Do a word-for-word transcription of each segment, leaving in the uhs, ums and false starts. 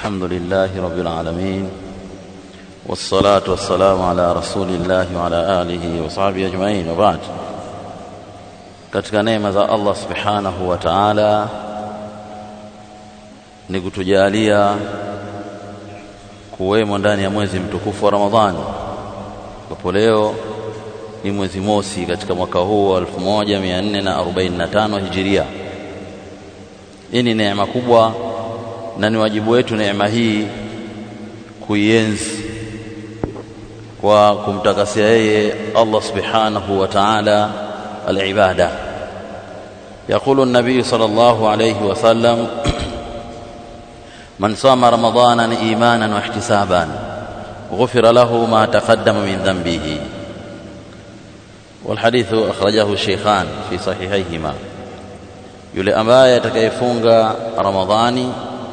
الحمد لله رب العالمين والصلاة والسلام على رسول الله وعلى آله وصحبه أجمعين وبعد. Katika neema za Allah subhanahu wa ta'ala ni kutujalia kuwemo ndani ya mwezi mtukufu wa Ramadhani, ambapo leo ni mwezi mosi katika mwaka huu wa elfu moja mia nne arobaini na tano Hijiria. Hii ni neema kubwa na ni wajibu wetu neema hii kuienzi kwa kumtakasia yeye Allah subhanahu wa ta'ala al-ibada. يقول النبي صلى الله عليه وسلم من صام رمضان إيمانا واحتسابا غفر له ما تقدم من ذنبه. والحديث أخرجه الشيخان في صحيحيهما. yule ambaye atakayefunga Ramadhani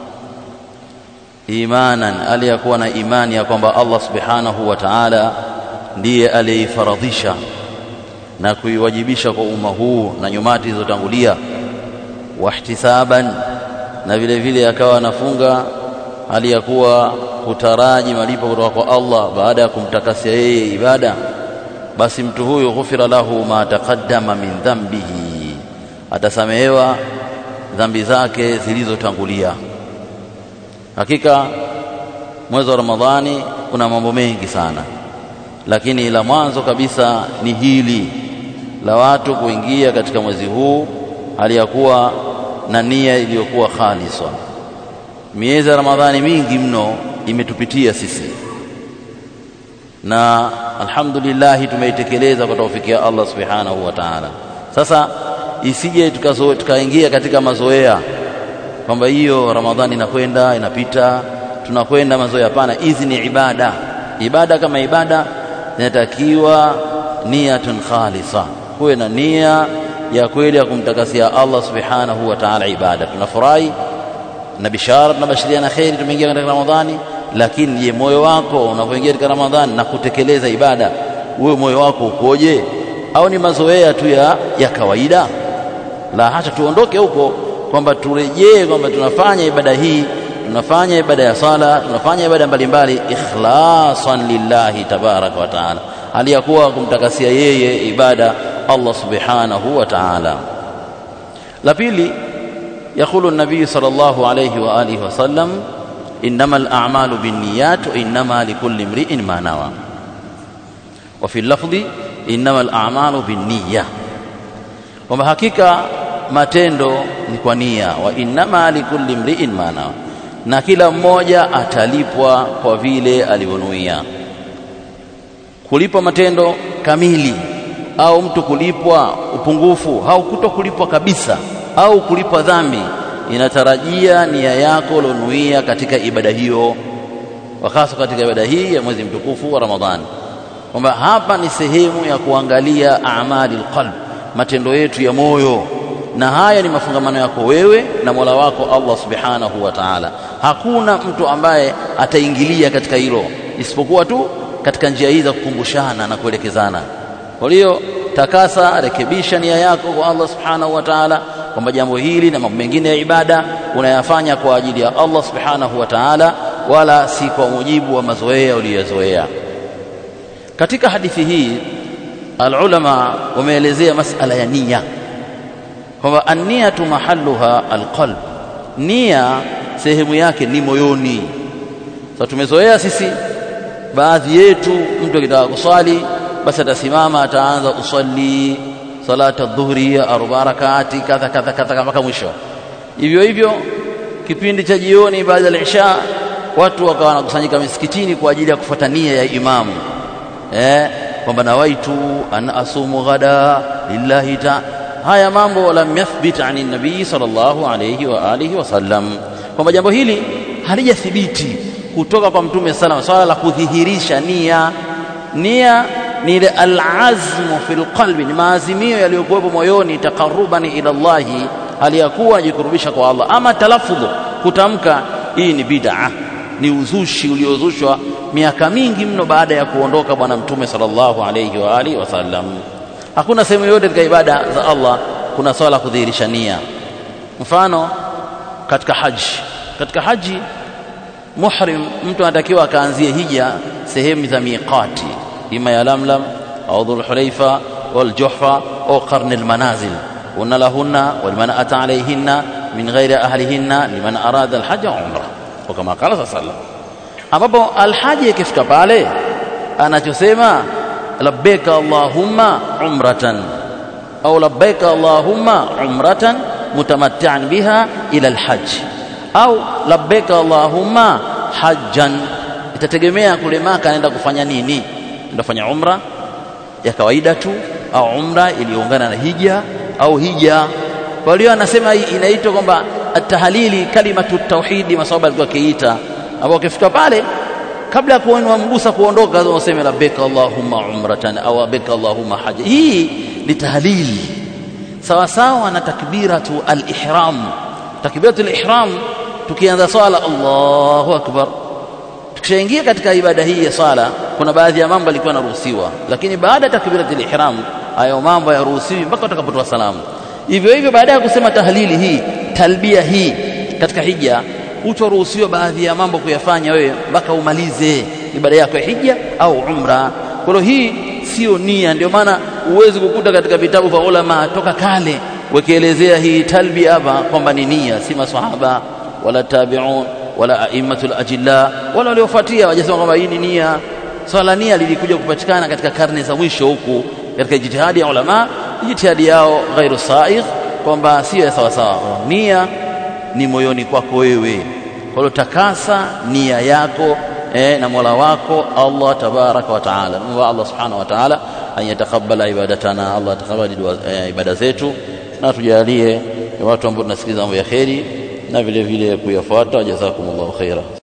imanan, aliyakuwa na imani ya kwamba Allah subhanahu wa ta'ala ndiye aliyefaradhisha na kuiwajibisha kwa umma huu na nyumati zilizotangulia, wahtisaban, na vile vile akawa anafunga aliyakuwa kutaraji malipo kutoka kwa Allah baada ya kumtakasia yeye ibada, basi mtu huyo ghufira lahu ma taqaddama min dhanbihi, atasamehewa dhambi zake zilizotangulia. Hakika mwezi wa Ramadhani kuna mambo mengi sana, lakini la mwanzo kabisa ni hili la watu kuingia katika mwezi huu hali ya kuwa na nia iliyokuwa khaliswa. Miezi ya Ramadhani mingi mno imetupitia sisi, na alhamdulillah tumeitekeleza kwa taufiki ya Allah subhanahu wa ta'ala. Sasa isije tukazo tukaingia katika mazoea kwamba hiyo Ramadhani inakwenda inapita tunakwenda mazoea. Hapana, hizi ni ibada. Ibada kama ibada inatakiwa niyatun khalisa, kuwe na nia ya kweli ya kumtakasia Allah subhanahu wa ta'ala ibada. Tunafurahi na bishara na bashiria na khairi tumeingia katika Ramadhani, lakini je, moyo wako unapoingia katika Ramadhani na kutekeleza ibada, wewe moyo wako ukoje? Au ni mazoea tu ya, ya kawaida? La, hata tuondoke huko kwamba turejee kwamba tunafanya ibada hii, tunafanya ibada ya sala, tunafanya ibada mbalimbali ikhlasan lillahi tabaraka wa taala, aliyakuwa kumtakasia yeye ibada Allah subhanahu wa ta'ala. La pili, yakulu an-nabii sallallahu alayhi wa alihi wa sallam innamal a'malu binniyat wa innama likulli imri'in ma nawa. Wa fi lafdhi innamal a'malu binniyah, kwamba hakika matendo ni kwa nia, wa innama likulli imri'in ma nawa, na kila mmoja atalipwa kwa vile alivyonuia. Kulipwa matendo kamili au mtu kulipwa upungufu au kutokulipwa kabisa au kulipwa dhambi, inatarajia nia yako ulionuia katika ibada hiyo, hasa katika ibada hii ya mwezi mtukufu wa Ramadhani, kwamba hapa ni sehemu ya kuangalia a'malil qalb, matendo yetu ya moyo, na haya ni mafungamano yako wewe na Mola wako Allah subhanahu wa ta'ala. Hakuna mtu ambaye ataingilia katika hilo isipokuwa tu katika njia hizi za kukumbushana na kuelekezana. Kwa hiyo takasa, rekebisha nia yako kwa Allah subhanahu wa ta'ala, kwamba jambo hili na mambo mengine ya ibada unayafanya kwa ajili ya Allah subhanahu wa ta'ala, wala si kwa mujibu wa mazoea uliyozoea. Katika hadithi hii alulama wameelezea masala ya nia, kwamba an-niyatu mahalluha alqalb, nia sehemu yake ni moyoni. Sasa tumezoea sisi baadhi yetu, mtu akitaka kuswali basi atasimama ataanza usalli salata dhuhri arba rak'ati kadha kadha kadha mpaka mwisho. Hivyo hivyo kipindi cha jioni baada ya isha watu wakawa wanakusanyika misikitini kwa ajili ya kufuata nia ya imamu, eh kwamba nawaitu an asumu ghada lillahi ta. Haya mambo lam yathbit ani nabii sallallahu alayhi wa alihi wasallam, kwamba jambo hili halijathibiti kutoka kwa mtume sallallahu. Swala la kudhihirisha nia, nia ni ile al-azmu fil qalbi, ni maazimio yaliyokuwepo moyoni, taqarrubani ila Allah, aliyakuwa jikurubisha kwa Allah. Ama talaffudhu, kutamka, hii ni bid'a, ni uzushi uliozushwa miaka mingi mno baada ya kuondoka bwana mtume sallallahu alayhi wa alihi wasallam. Hakuna sehemu yote katika ibada za Allah kuna swala kudhihirisha nia. Mfano katika haji, katika haji muhrim mtu anatakiwa akaanzie hija sehemu za miqati, ima ya Lamlam au Dhul Hulaifa wal Juhfa au Qarn al Manazil, wa lahunna wa liman ata alayhinna min ghairi ahlihinna liman arada al hajj wa umrah, kwa kama qala sallallahu. Ambapo al-haji ikifika pale anachosema labbaika allahumma umratan au labbaika allahumma umratan mutamatti'an biha ila al-hajj au labbaika allahumma hajjan. Itategemea kule Maka anaenda kufanya nini, anaenda kufanya umra ya kawaida tu au umra iliyoungana na hija au hija. Kwa hiyo anasema hii inaitwa kwamba at-tahlili kalimatu at-tauhid, masahaba alikuwa kiita, ambao ukifika pale kabla ya kuonwa mgusa kuondoka useme labbaika allahumma umratan au labbaika allahumma hajja. Hii ni tahlili sawa sawa na takbiratu al-ihram. Takbiratu al-ihram tukianza swala Allahu akbar, tukishaingia katika ibada hii ya swala kuna baadhi ya mambo yalikuwa yanaruhusiwa, lakini baada ya takbiratu al-ihram hayo mambo yaruhusiwi mpaka utakapotoa salamu. Hivyo hivyo baada ya kusema tahlili hii, talbia hii katika hija, utaruhusiwa baadhi ya mambo kuyafanya wewe mpaka umalize ibada yako ya hija au umra. Kwa hiyo hii sio nia, ndio maana uwezi kukuta katika vitabu vya ulama toka kale wakielezea hii talbia hapa kwamba ni nia, si maswahaba wala tabi'un wala a'immatul ajilla wala waliofuatia wajasema kwamba hii ni nia. Swala nia lilikuja kupatikana katika karne za mwisho huku katika jitihadi ya ulama, jitihadi yao ghairu saigh, kwamba sio sawa sawa. Nia ni moyoni kwako wewe. Kwa hiyo takasa nia yako eh, na Mola wako Allah tabaraka wa taala. Mungu Allah subhanahu wa taala an yatakabbala ibadatana, Allah takabbali eh, ibada zetu, na tujalie watu ambao tunasikiliza mambo ya kheri na vile vile kuyafuata. Jazakumullahu khaira.